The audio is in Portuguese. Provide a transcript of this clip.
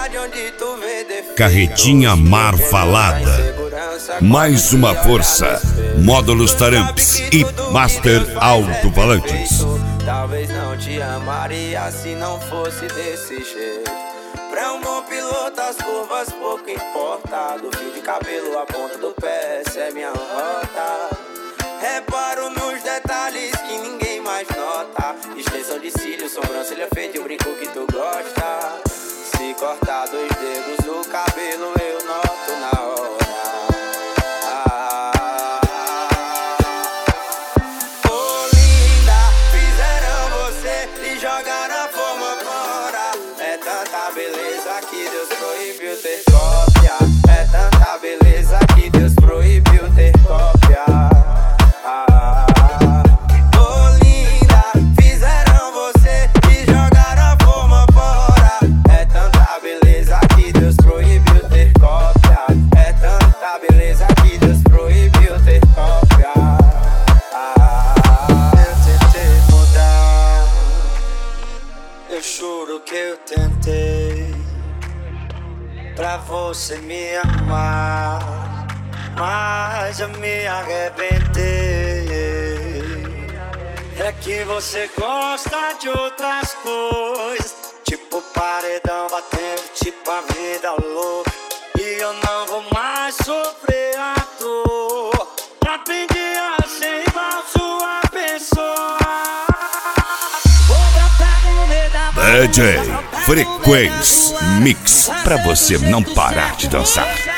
Carretinha Mar Falada. Mais uma força. Módulos Taramps e Master Alto-Falantes. Talvez não te amaria se não fosse desse jeito. Pra um bom piloto as curvas pouco importa. Do fio de cabelo à ponta do pé, essa é minha rota. Reparo nos detalhes que ninguém mais nota. Extensão de cílios, sobrancelha feita e o brinco que tu gosta. Se cortar 2 dedos no cabelo eu noto na hora. Oh linda, fizeram você e jogaram a forma fora. É tanta beleza que Deus proibiu ter cópia. É tanta beleza que Deus proibiu ter cópia. Eu juro que eu tentei pra você me amar, mas eu me arrebentei. É que você gosta de outras coisas, tipo paredão batendo, tipo a vida louca. E eu não vou mais sofrer à toa. Aprendi a ser igual sua pessoa. DJ Frequência Mix, pra você não parar de dançar.